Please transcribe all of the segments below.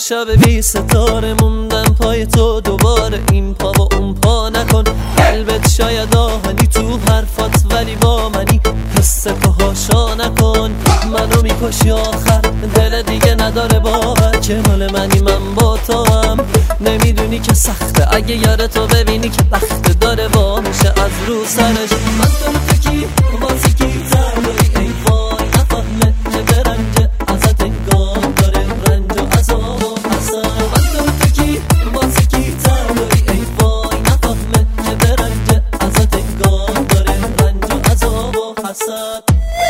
شب بی ستاره موندم پای تو، دوباره این پا و اون پا نکن. قلبت شاید آهنی تو حرفات ولی با منی، حس پاهاشا نکن. منو میکشی آخر، دل دیگه نداره باور که مال منی من با تو هم. نمیدونی که سخته اگه یار تو ببینی که بخت داره با میشه از رو سرش. من تو کی واسه کی ترداری ای وای نفهمه که برنجه ازت انگام داره رنج و عذاب و حسن. من تو کی واسه کی ترداری ای وای نفهمه که برنجه ازت انگام داره رنج و عذاب و حسن.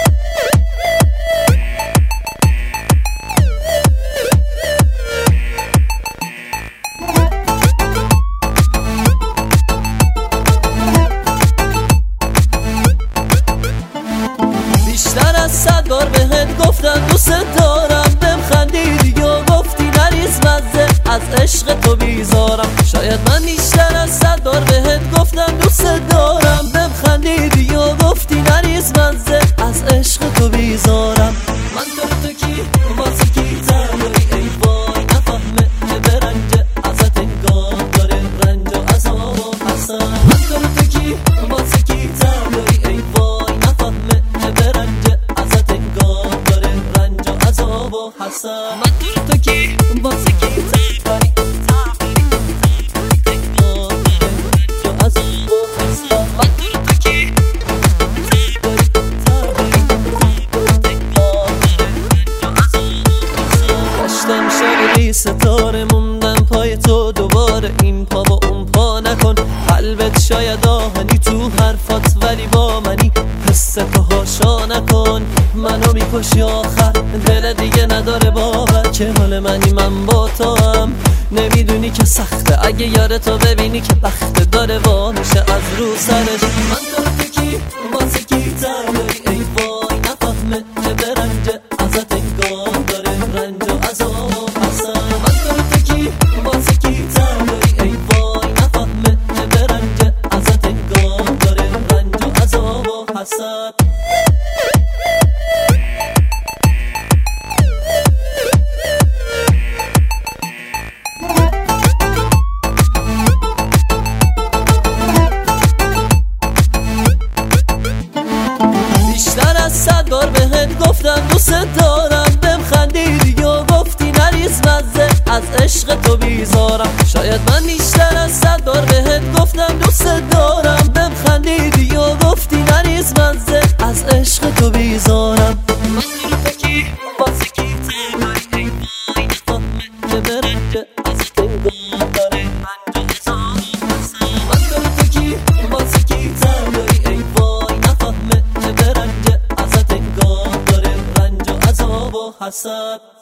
بیشتر از 100 بار بهت گفتم دوست دارم، بهم خندیدی و گفتی نریز مزه از عشق تو بیزارم. شاید من بیشتر از 100 بار بهت گفتم دوست دارم، بهم خندیدی و گفتی نریز مزه از عشق تو بیزارم. من تو کی واسه کی ترداری ای وای نفهمه که برنجه ازت انگام داره رنج و عذاب و حسن. من تو کی واسه کی ترداری ای وای نفهمه که برنجه ازت انگام داره رنج و عذاب و حسن. من تو کی واسه کی ترداری ستاره موندم پای تو، دوباره این پا و اون پا نکن. قلبت شاید آهنی تو حرفات ولی با منی، حس پاهاشا نکن. منو میکشی آخر، دل دیگه نداره باور که مال منی من با تو هم. نمیدونی که سخته اگه یار تو ببینی که بخت داره وا میشه از رو سرش. من تو کی واسه کی ترداری ای وای نفهمه که برنجه ازت انگام داره رنج و عذاب و حسن. واسه کی ترداری ای وای نفهمه که برنجه ازت انگام داره رنج و عذاب و حسد. بیشتر از 100 بار بهت گفتم دوست دارم، بهم خندیدی و گفتی نریز مزه از عشق تو بیزارم. شاید من بیشتر از 100 بار بهت گفتم دوست دارم، بهم خندیدی و گفتی نریز مزه از عشق تو بیزارم. من تو کی واسه کی ترداری ای وای نفهمه که برنجه ازت انگام داره رنج و عذاب و حسن. من تو کی واسه کی ترداری ای وای نفهمه که برنجه ازت انگام داره رنج و عذاب و حسد.